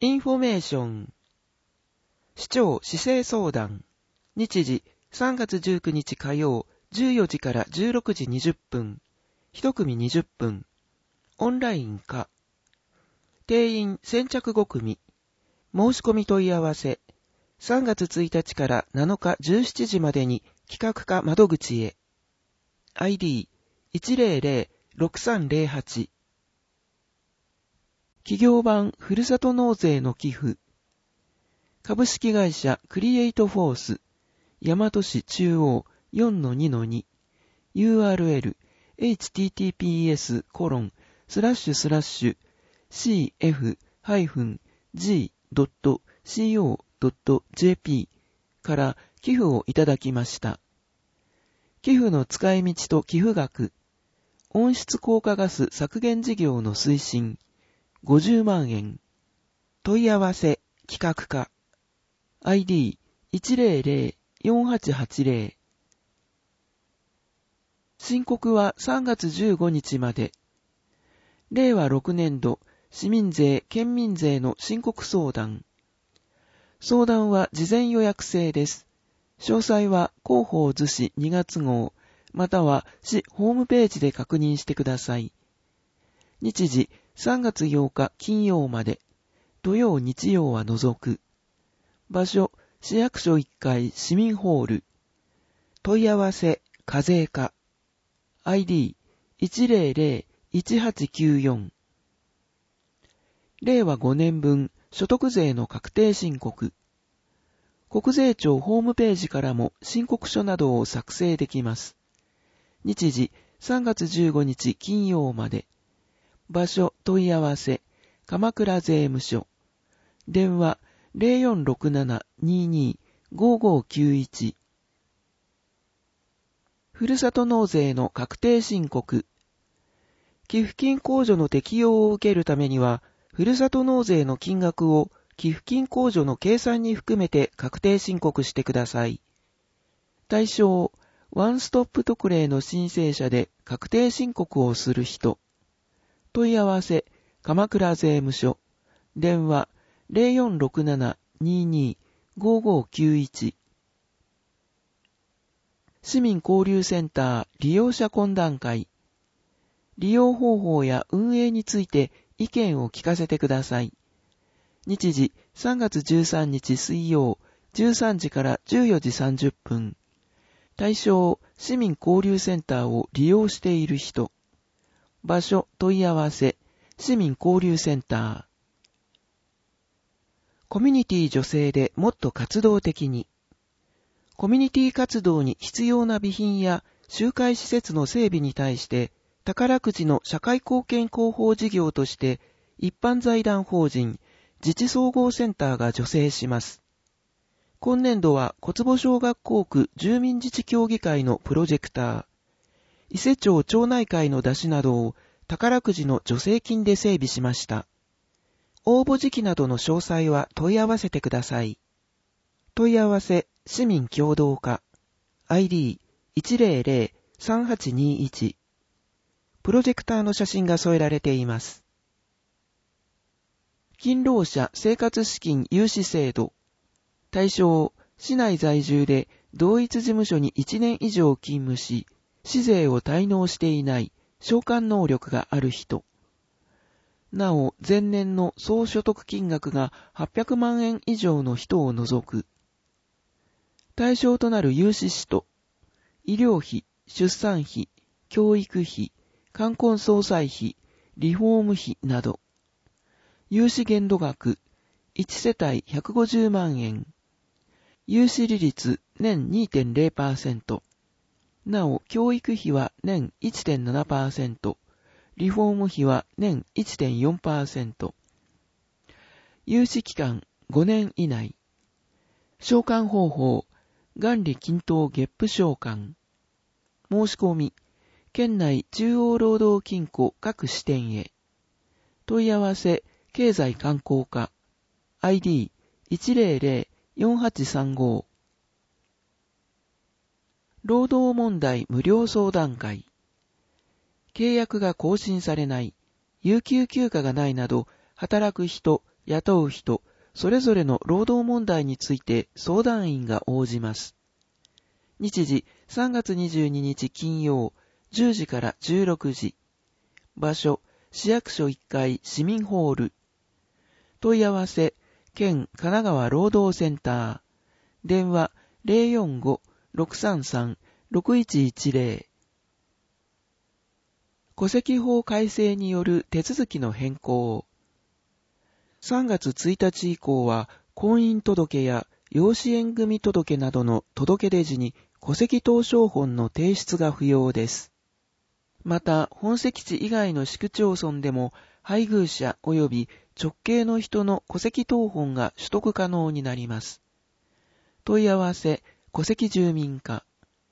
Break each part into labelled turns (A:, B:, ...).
A: インフォメーション。市長市政相談。日時3月19日火曜14時から16時20分。1組20分。オンラインか。定員先着5組。申し込み問い合わせ。3月1日から7日17時までに企画課窓口へ。ID100-6308。企業版ふるさと納税の寄付。株式会社クリエイトフォース。大和市中央 4-2-2。URL https://cf-g.co.jp から寄付をいただきました。寄付の使い道と寄付額。温室効果ガス削減事業の推進。50万円。問い合わせ、企画課。ID100-4880。申告は3月15日まで。令和6年度市民税・県民税の申告相談。相談は事前予約制です。詳細は広報図紙2月号、または市ホームページで確認してください。日時3月8日金曜まで。土曜日曜は除く。場所市役所1階市民ホール。問い合わせ課税課。ID100-1894。令和5年分所得税の確定申告。国税庁ホームページからも申告書などを作成できます。日時3月15日金曜まで。場所問い合わせ鎌倉税務署。電話 0467-22-5591。ふるさと納税の確定申告。寄付金控除の適用を受けるためには、ふるさと納税の金額を寄付金控除の計算に含めて確定申告してください。対象、ワンストップ特例の申請者で確定申告をする人。問い合わせ、鎌倉税務署。電話、0467-22-5591。市民交流センター利用者懇談会。利用方法や運営について意見を聞かせてください。日時3月13日水曜13時から14時30分。対象、市民交流センターを利用している人。場所、問い合わせ、市民交流センター。コミュニティ女性でもっと活動的に。コミュニティ活動に必要な備品や集会施設の整備に対して宝くじの社会貢献広報事業として一般財団法人自治総合センターが助成します。今年度は小坪小学校区住民自治協議会のプロジェクター、伊勢町町内会の出しなどを宝くじの助成金で整備しました。応募時期などの詳細は問い合わせてください。問い合わせ、市民協同課。ID100-3821。プロジェクターの写真が添えられています。勤労者生活資金融資制度。対象、市内在住で同一事務所に1年以上勤務し、市税を滞納していない償還能力がある人。なお、前年の総所得金額が800万円以上の人を除く。対象となる融資使途、医療費、出産費、教育費、冠婚葬祭費、リフォーム費など。融資限度額、1世帯150万円。融資利率、年 2.0%。なお、教育費は年 1.7%。リフォーム費は年 1.4%。融資期間、5年以内。償還方法、元利均等月付償還。申し込み、県内中央労働金庫各支店へ。問い合わせ、経済観光課。ID100-4835。労働問題無料相談会。契約が更新されない、有給休暇がないなど、働く人、 雇う人、それぞれの労働問題について相談員が応じます。日時3月22日金曜、10時から16時。場所、市役所1階市民ホール。問い合わせ、県神奈川労働センター。電話 045-633-6110。戸籍法改正による手続きの変更。3月1日以降は、婚姻届や養子縁組届などの届出時に戸籍謄商本の提出が不要です。また、本籍地以外の市区町村でも、配偶者及び直系の人の戸籍謄本が取得可能になります。問い合わせ、戸籍住民課。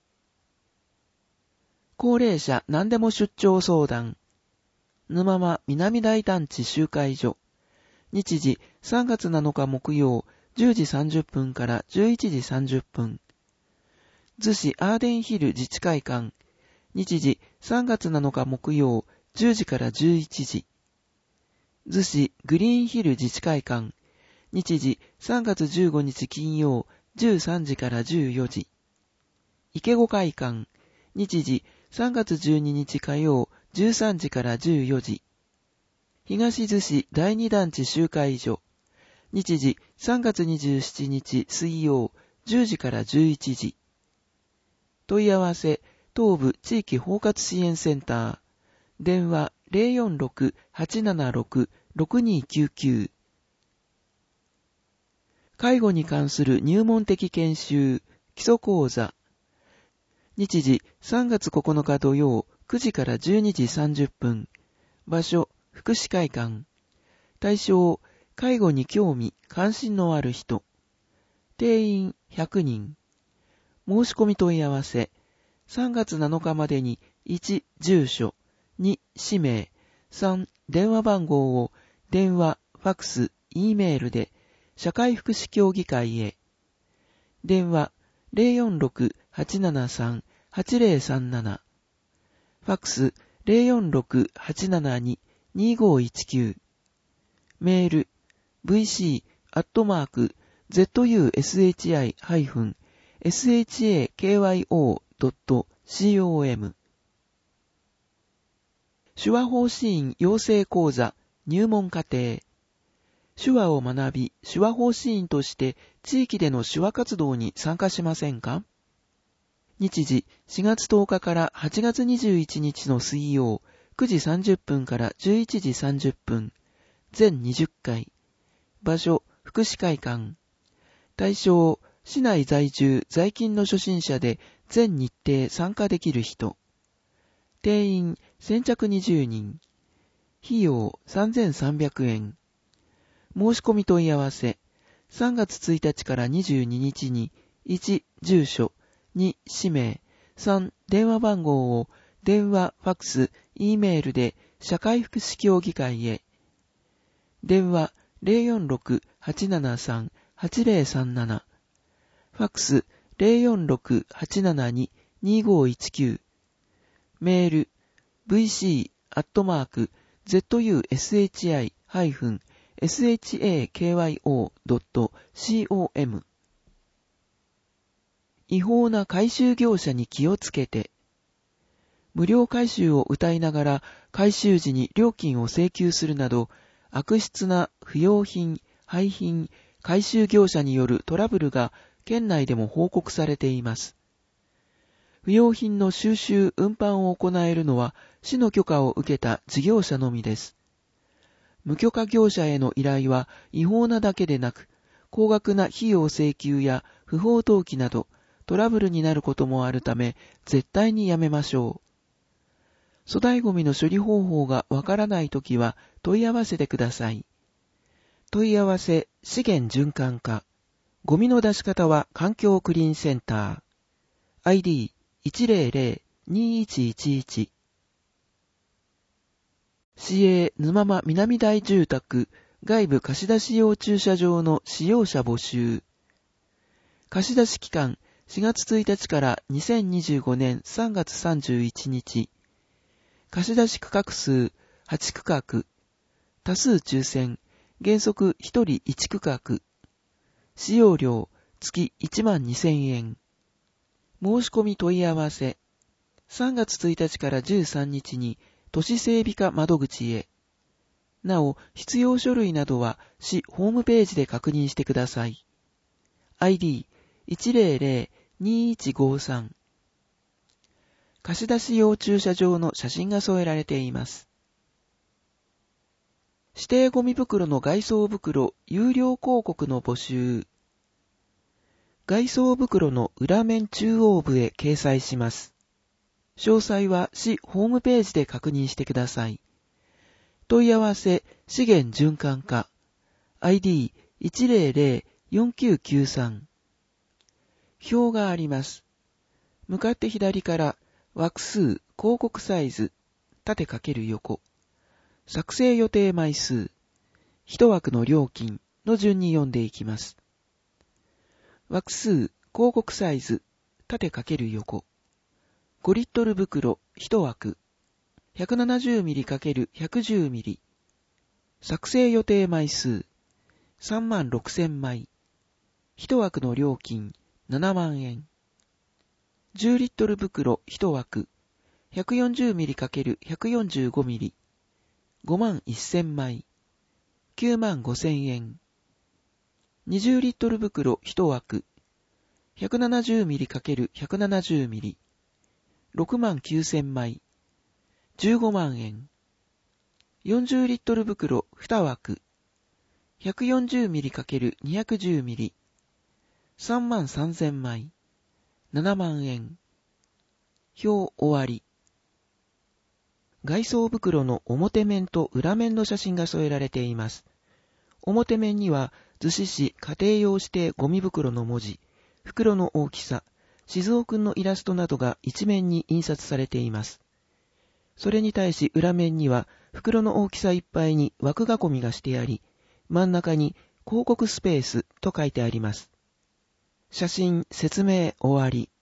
A: 高齢者何でも出張相談。沼間南大団地集会所。日時3月7日木曜、10時30分から11時30分。逗子アーデンヒル自治会館。日時3月7日木曜、10時から11時。逗子グリーンヒル自治会館。日時3月15日金曜、13時から14時。池子会館。日時3月12日火曜、13時から14時。東逗子第二団地集会所。日時3月27日水曜、10時から11時。問い合わせ、東部地域包括支援センター。電話 046-876-6299。介護に関する入門的研修、基礎講座。日時3月9日土曜、9時から12時30分。場所、福祉会館。対象、介護に興味、関心のある人。定員100人。申し込み問い合わせ。3月7日までに1、住所、2、氏名、3、電話番号を電話、ファクス、Eメールで社会福祉協議会へ。電話 046-873-8037。ファクス 046-872-2519。メール vc@zushi-shakyo.com。手話法師院養成講座入門課程。手話を学び、手話法師院として地域での手話活動に参加しませんか？日時4月10日から8月21日の水曜、9時30分から11時30分。全20回。場所、福祉会館。対象、市内在住、在勤の初心者で全日程参加できる人。定員先着20人。費用3300円。申し込み問い合わせ。3月1日から22日に1、住所、2、氏名、3、電話番号を電話、ファクス、Eメールで社会福祉協議会へ。電話 046-873-8037。ファクス 046-872-2519。メール vc@zushi-shakyo.com。違法な回収業者に気をつけて。無料回収を謳いながら回収時に料金を請求するなど、悪質な不用品、廃品、回収業者によるトラブルが県内でも報告されています。不用品の収集・運搬を行えるのは市の許可を受けた事業者のみです。無許可業者への依頼は違法なだけでなく、高額な費用請求や不法投棄などトラブルになることもあるため、絶対にやめましょう。粗大ゴミの処理方法がわからないときは問い合わせてください。問い合わせ資源循環課。ゴミの出し方は環境クリーンセンター。ID100-2111。市営沼間南大住宅外部貸し出し用駐車場の使用者募集。貸し出し期間4月1日から2025年3月31日。貸し出し区画数8区画。多数抽選。 原則1人1区画。使用料月12,000円。申し込み問い合わせ。3月1日から13日に都市整備課窓口へ。なお、必要書類などは市ホームページで確認してください。ID100-2153。貸し出し用駐車場の写真が添えられています。指定ゴミ袋の外装袋有料広告の募集。外装袋の裏面中央部へ掲載します。詳細は市ホームページで確認してください。問い合わせ資源循環課 ID100-4993。表があります。向かって左から枠数、広告サイズ、縦×横、作成予定枚数、一枠の料金の順に読んでいきます。枠数、広告サイズ、縦×横、5リットル袋一枠、170mm×110mm、作成予定枚数、36,000枚、一枠の料金7万円。10リットル袋1枠、140mm×145mm、51,000枚、95,000円。20リットル袋1枠、170mm×170mm、69,000枚、15万円。40リットル袋2枠、140mm×210mm、33,000枚、7万円。表終わり。外装袋の表面と裏面の写真が添えられています。表面には逗子市家庭用指定ゴミ袋の文字、袋の大きさ、静雄くんのイラストなどが一面に印刷されています。それに対し裏面には袋の大きさいっぱいに枠囲みがしてあり、真ん中に広告スペースと書いてあります。写真説明終わり。